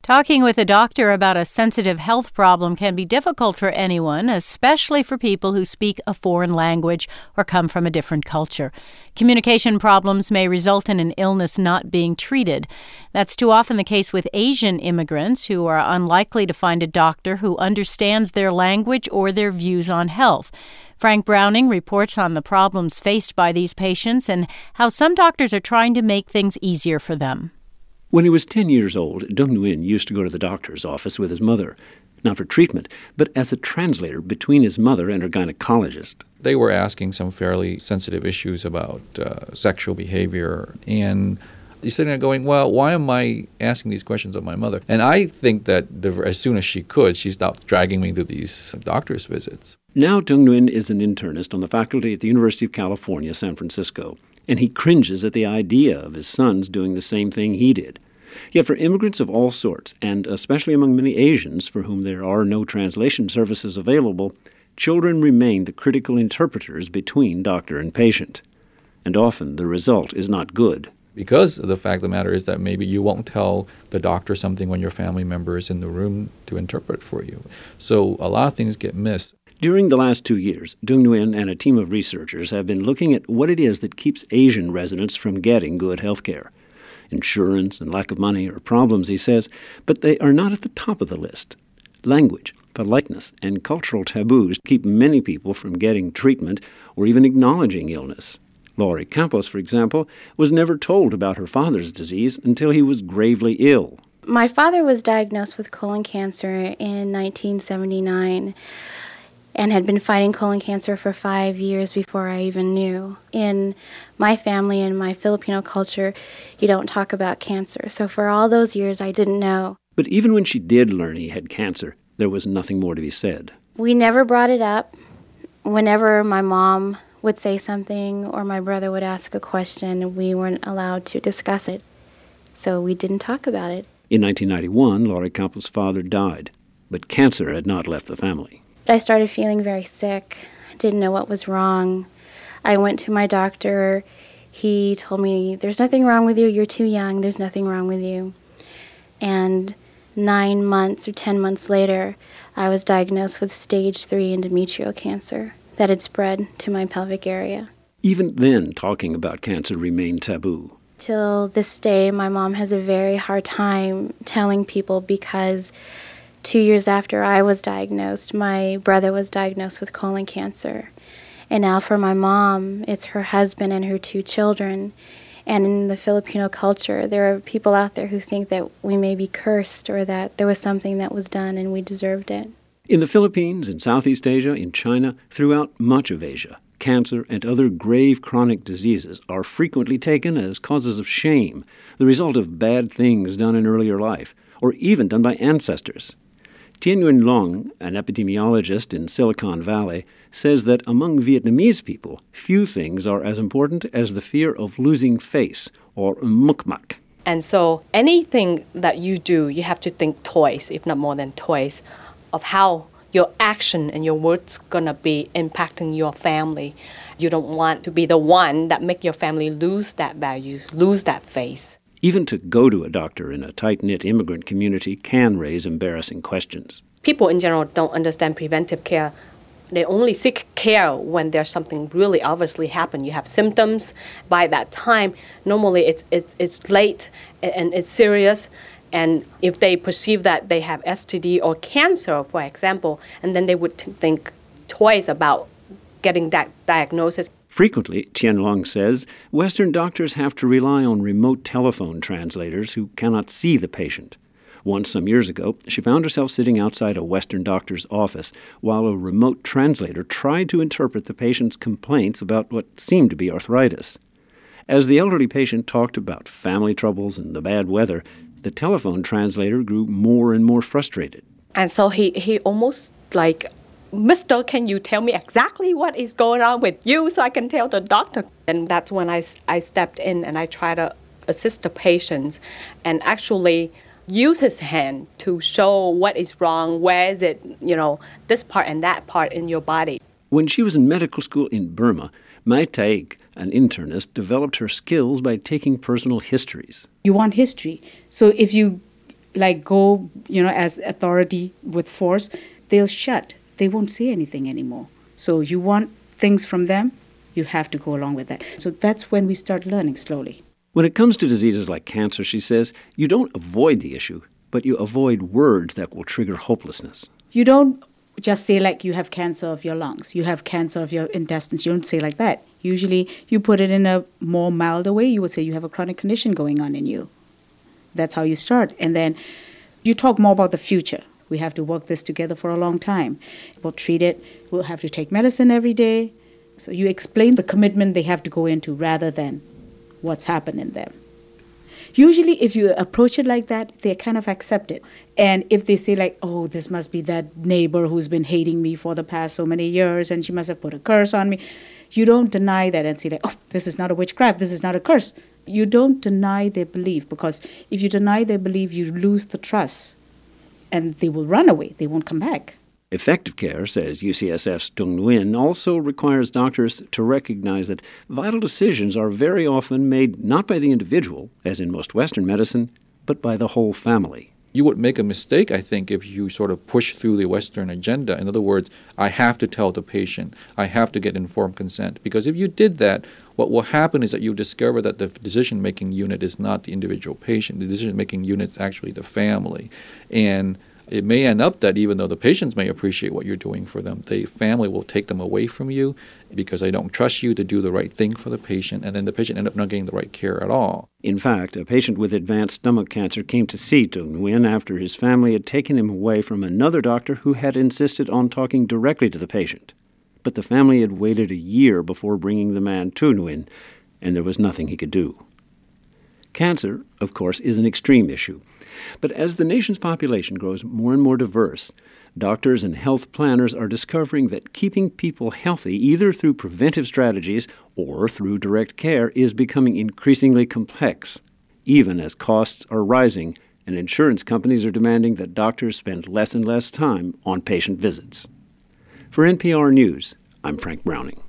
Talking with a doctor about a sensitive health problem can be difficult for anyone, especially for people who speak a foreign language or come from a different culture. Communication problems may result in an illness not being treated. That's too often the case with Asian immigrants who are unlikely to find a doctor who understands their language or their views on health. Frank Browning reports on the problems faced by these patients and how some doctors are trying to make things easier for them. When he was 10 years old, Dong Nguyen used to go to the doctor's office with his mother, not for treatment, but as a translator between his mother and her gynecologist. They were asking some fairly sensitive issues about sexual behavior, and you're sitting there going, well, why am I asking these questions of my mother? And I think that as soon as she could, she stopped dragging me to these doctor's visits. Now Dong Nguyen is an internist on the faculty at the University of California, San Francisco, and he cringes at the idea of his sons doing the same thing he did. Yet for immigrants of all sorts, and especially among many Asians for whom there are no translation services available, children remain the critical interpreters between doctor and patient. And often the result is not good. Because the fact of the matter is that maybe you won't tell the doctor something when your family member is in the room to interpret for you. So a lot of things get missed. During the last 2 years, Dong Nguyen and a team of researchers have been looking at what it is that keeps Asian residents from getting good health care. Insurance and lack of money are problems, he says, but they are not at the top of the list. Language, politeness, and cultural taboos keep many people from getting treatment or even acknowledging illness. Laurie Campos, for example, was never told about her father's disease until he was gravely ill. My father was diagnosed with colon cancer in 1979 and had been fighting colon cancer for 5 years before I even knew. In my family and my Filipino culture, you don't talk about cancer. So for all those years, I didn't know. But even when she did learn he had cancer, there was nothing more to be said. We never brought it up. Whenever my mom would say something or my brother would ask a question, we weren't allowed to discuss it. So we didn't talk about it. In 1991, Laurie Campos' father died, but cancer had not left the family. I started feeling very sick. I didn't know what was wrong. I went to my doctor. He told me, there's nothing wrong with you. You're too young. There's nothing wrong with you. And 9 months or 10 months later, I was diagnosed with stage 3 endometrial cancer that had spread to my pelvic area. Even then, talking about cancer remained taboo. Till this day, my mom has a very hard time telling people because 2 years after I was diagnosed, my brother was diagnosed with colon cancer. And now for my mom, it's her husband and her 2 children. And in the Filipino culture, there are people out there who think that we may be cursed or that there was something that was done and we deserved it. In the Philippines, in Southeast Asia, in China, throughout much of Asia, cancer and other grave chronic diseases are frequently taken as causes of shame, the result of bad things done in earlier life, or even done by ancestors. Tien Nguyen Long, an epidemiologist in Silicon Valley, says that among Vietnamese people, few things are as important as the fear of losing face, or mukmak. And so anything that you do, you have to think twice, if not more than twice, of how your action and your words gonna be impacting your family. You don't want to be the one that make your family lose that value, lose that face. Even to go to a doctor in a tight-knit immigrant community can raise embarrassing questions. People in general don't understand preventive care. They only seek care when there's something really obviously happened. You have symptoms. By that time, normally it's late and it's serious. And if they perceive that they have STD or cancer, for example, and then they would think twice about getting that diagnosis. Frequently, Tien Long says, Western doctors have to rely on remote telephone translators who cannot see the patient. Once, some years ago, she found herself sitting outside a Western doctor's office while a remote translator tried to interpret the patient's complaints about what seemed to be arthritis. As the elderly patient talked about family troubles and the bad weather, the telephone translator grew more and more frustrated. And so he almost like, Mister, can you tell me exactly what is going on with you so I can tell the doctor? And that's when I stepped in and I tried to assist the patients and actually use his hand to show what is wrong, where is it, this part and that part in your body. When she was in medical school in Burma, Mai Taik, an internist, developed her skills by taking personal histories. You want history. So if you go, as authority with force, they'll shut. They won't say anything anymore. So you want things from them, you have to go along with that. So that's when we start learning slowly. When it comes to diseases like cancer, she says, you don't avoid the issue, but you avoid words that will trigger hopelessness. You don't just say you have cancer of your lungs, you have cancer of your intestines. You don't say like that. Usually you put it in a more milder way. You would say you have a chronic condition going on in you. That's how you start. And then you talk more about the future. We have to work this together for a long time. We'll treat it. We'll have to take medicine every day. So you explain the commitment they have to go into rather than what's happened in them. Usually if you approach it like that, they kind of accept it. And if they say oh, this must be that neighbor who's been hating me for the past so many years and she must have put a curse on me, you don't deny that and say oh, this is not a witchcraft, this is not a curse. You don't deny their belief, because if you deny their belief, you lose the trust and they will run away. They won't come back. Effective care, says UCSF's Tung Nguyen, also requires doctors to recognize that vital decisions are very often made not by the individual, as in most Western medicine, but by the whole family. You would make a mistake, I think, if you sort of push through the Western agenda. In other words, I have to tell the patient, I have to get informed consent. Because if you did that, what will happen is that you discover that the decision-making unit is not the individual patient. The decision-making unit is actually the family. And it may end up that even though the patients may appreciate what you're doing for them, the family will take them away from you because they don't trust you to do the right thing for the patient, and then the patient ends up not getting the right care at all. In fact, a patient with advanced stomach cancer came to see Tung Nguyen after his family had taken him away from another doctor who had insisted on talking directly to the patient. But the family had waited a year before bringing the man to Nguyen, and there was nothing he could do. Cancer, of course, is an extreme issue. But as the nation's population grows more and more diverse, doctors and health planners are discovering that keeping people healthy, either through preventive strategies or through direct care, is becoming increasingly complex, even as costs are rising and insurance companies are demanding that doctors spend less and less time on patient visits. For NPR News, I'm Frank Browning.